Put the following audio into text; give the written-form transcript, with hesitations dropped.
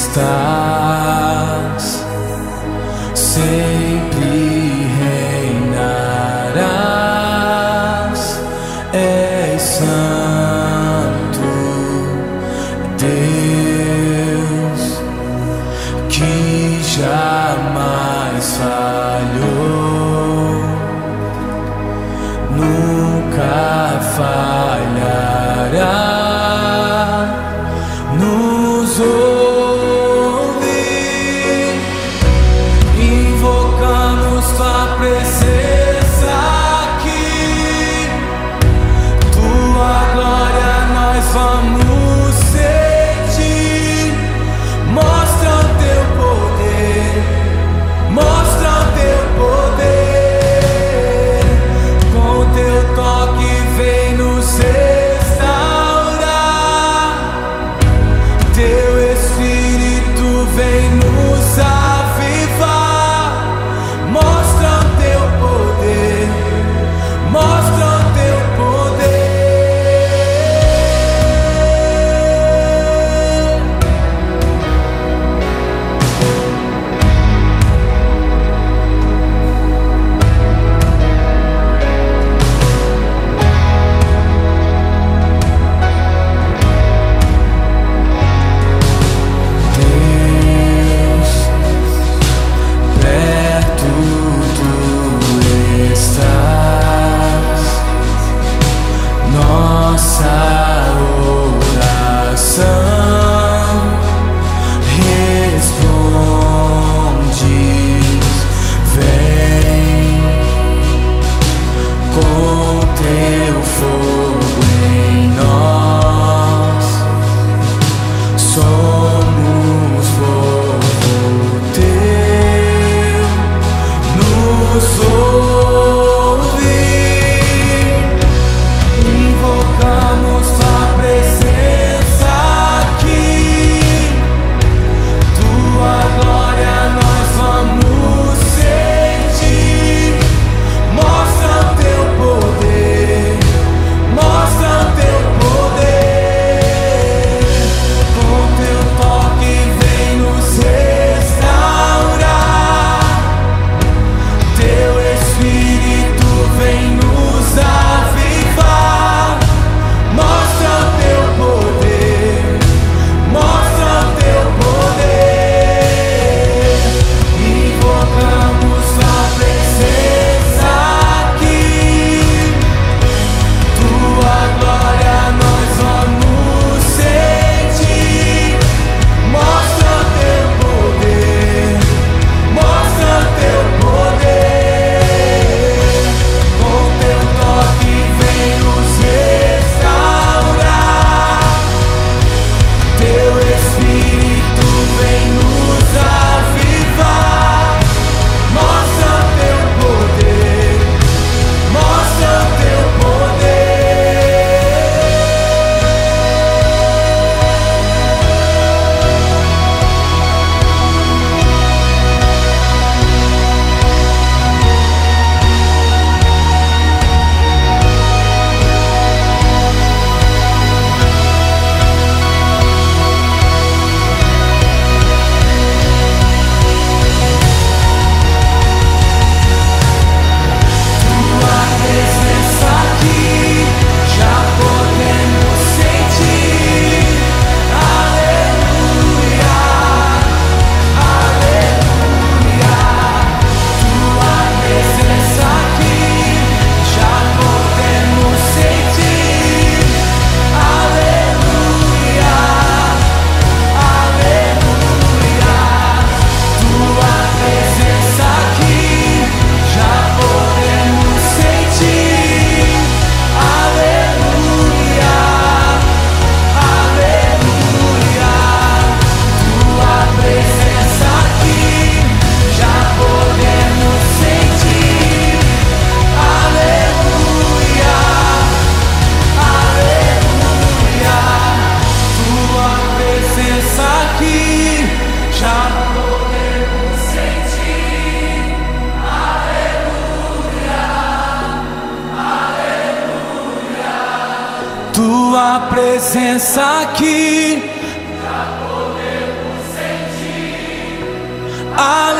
estás, sempre reinarás. És santo, Deus, que jamais falhou, nunca falhará. Nos ouve, invocamos tua presença aqui, tua glória nós vamos sentir. Mostra o teu poder, mostra o teu poder, com o teu toque vem nos restaurar. Teu Espírito vem nos avivar. Mostra o teu poder, mostra o teu poder. Deus, perto tu estás, nossa oração respondes. Vem com teu fogo em nós, somos povo teu. Nos ouve, invocamos tua presença aqui, tua glória nós vamos sentir. Mostra o teu poder, mostra o teu poder, com teu toque vem nos restaurar. Teu Espírito vem nos avivar. Mostra o teu poder, mostra o teu poder, invocamos tua presença aqui, tua glória nós vamos sentir. Mostra o teu poder, mostra o teu poder, com teu toque vem nos restaurar. Teu Espírito vem nos avivar. Mostra o teu poder, mostra o teu tua presença aqui, já podemos sentir. Aleluia, aleluia. Tua presença aqui, já podemos sentir. Aleluia, aleluia. Tua presença aqui, já podemos sentir. Aleluia, aleluia. Tua presença aqui, já podemos sentir. Aleluia, aleluia. Tua presença aqui, já podemos sentir. Aleluia, aleluia. Tua presença aqui, já podemos sentir. a